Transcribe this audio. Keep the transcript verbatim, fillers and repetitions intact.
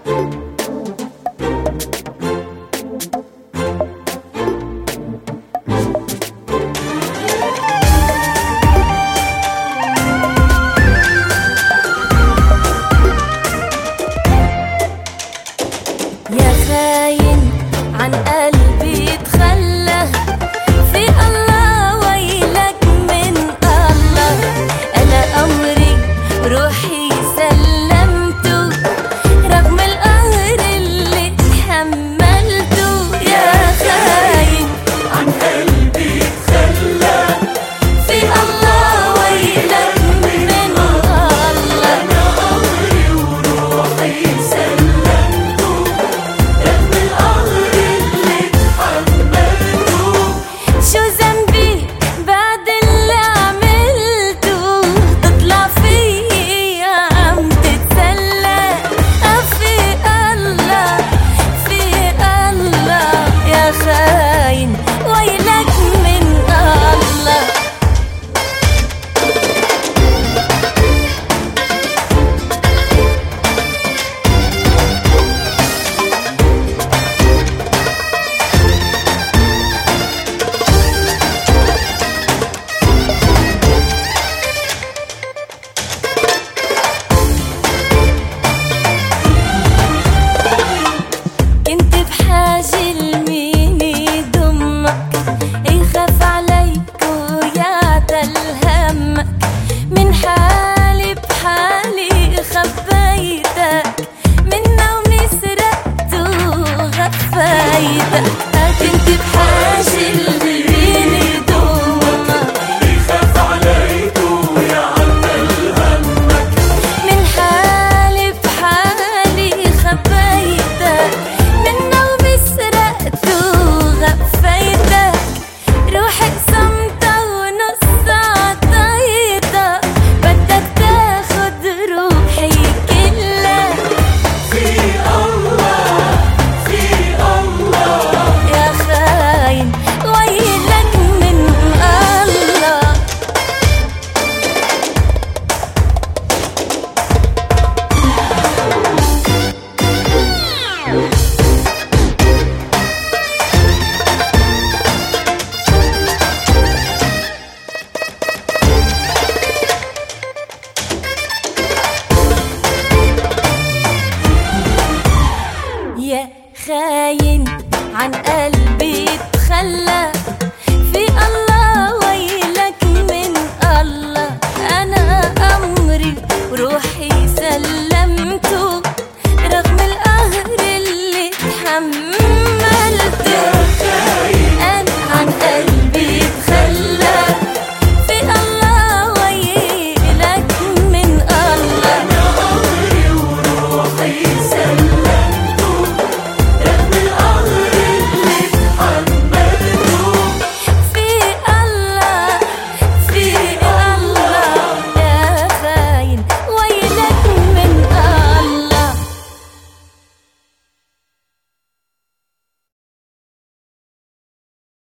يا خاين عن قلبي اتخلى، في الله ويلك من الله. أنا أمري روحي سلمته رغم القهر اللي اتحملته. يا خاين عن قلبي اتخلى، في الله ويلك من الله. أنا أمري وروحي سلمته رغم القهر اللي اتحملته. شو ذنبي بعد اللي عملته؟ تطلع فيي عم تتسلى. في الله في الله، يا خاين ويلك من الله. كنت بحاجة لمين يضمك، يخاف عليك ويعتل همك. من حالي بحالي خبيتك، من نومي سرقت وغفيتك. كنت بحاجة لمين يضمك، يخاف عليك ويعتل همك. من حالي بحالي خبيتك، من نومي سرقت وغفيتك. روحي قسمتها ونص عطيتك، بدك تاخد روحي كلها. في الله في الله، يا خاين ويلك من الله. يا خاين عن قلبي اتخلى،